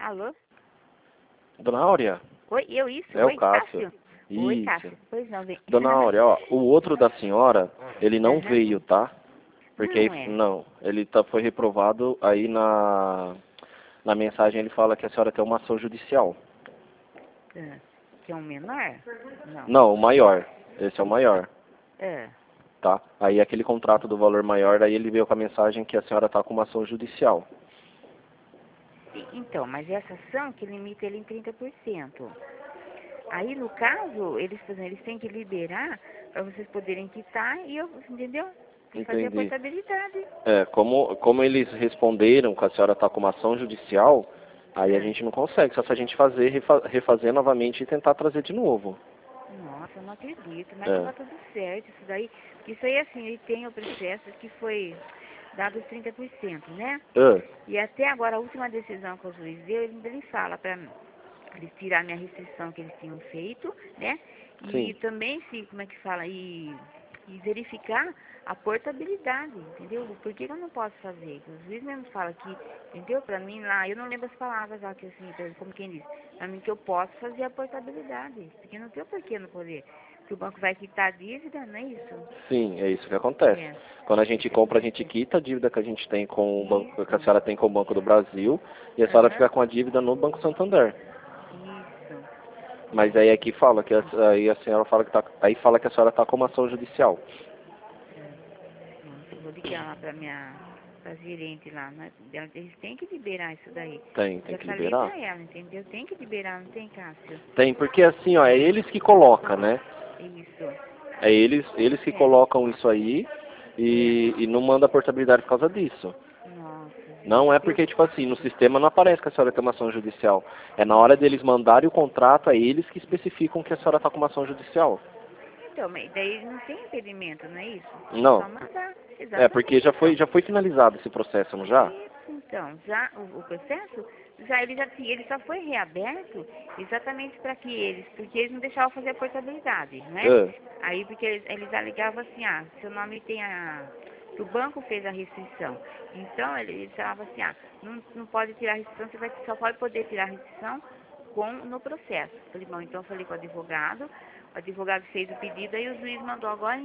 Alô? Dona Áurea? Oi, isso? É Oi, o Cássio. Oi, Isso. Cássio. Pois não, vem. Dona Áurea, ó, o outro da senhora, ele não Aham. veio, tá? Porque Não é. não, ele foi reprovado aí na mensagem ele fala que a senhora tem uma ação judicial. Ah, que é um menor? Não. Não, o maior. Esse é o maior, É. tá? Aí aquele contrato do valor maior, daí ele veio com a mensagem que a senhora tá com uma ação judicial. Então, mas essa ação que limita ele em 30%. Aí, no caso, eles têm que liberar para vocês poderem quitar e eu, entendeu? E fazer a Entendi. portabilidade. É, como eles responderam que a senhora tá com uma ação judicial, aí a É. gente não consegue, só se a gente refazer novamente e tentar trazer de novo. Nossa, eu não acredito, mas É. tá tudo certo isso daí. Isso aí, assim, ele tem o processo que foi dado os 30%, né? Ah, E até agora, a última decisão que o juiz deu, ele fala para eles tirar a minha restrição que eles tinham feito, né? E sim, também, se, como é que fala, e verificar a portabilidade, entendeu? Por que eu não posso fazer? O juiz mesmo fala que, entendeu? Para mim lá, eu não lembro as palavras lá, que assim, como quem diz, para mim que eu posso fazer a portabilidade, porque não tem o porquê não poder. Que o banco vai quitar a dívida, não é isso? sim, é isso que acontece. É, Quando a gente compra, a gente quita a dívida que a gente tem com o banco, que a isso, senhora tem com o Banco do Brasil, e a senhora aham, fica com a dívida no Banco Santander. isso. Mas aí aqui fala que aí a senhora fala que tá, aí fala que a senhora tá com uma ação judicial. Nossa, eu vou ligar lá pra gerente lá, né? Eles têm que liberar isso daí. Tem Já que falei liberar. pra ela, entendeu? Tem que liberar, não tem, Cássio? Tem, porque assim, ó, é eles que colocam, né? Isso. É eles que É, colocam isso aí é. e não manda a portabilidade por causa disso. Nossa, Não gente, é que eu... porque, tipo assim, no sistema não aparece que a senhora tem uma ação judicial. É na hora deles mandarem o contrato, é eles que especificam que a senhora está com uma ação judicial. Então, mas daí não tem impedimento, não é isso? É Não. só mandar. É, porque Exatamente, então. já foi finalizado esse processo, não já? Isso, então, já o processo, ele só foi reaberto exatamente para que porque eles não deixavam fazer a portabilidade, né? É, Aí, porque eles alegavam assim, seu nome tem que o banco fez a restrição. Então, eles falavam assim, não pode tirar a restrição, só pode poder tirar a restrição no processo. Falei, bom, então eu falei com o advogado fez o pedido, aí o juiz mandou agora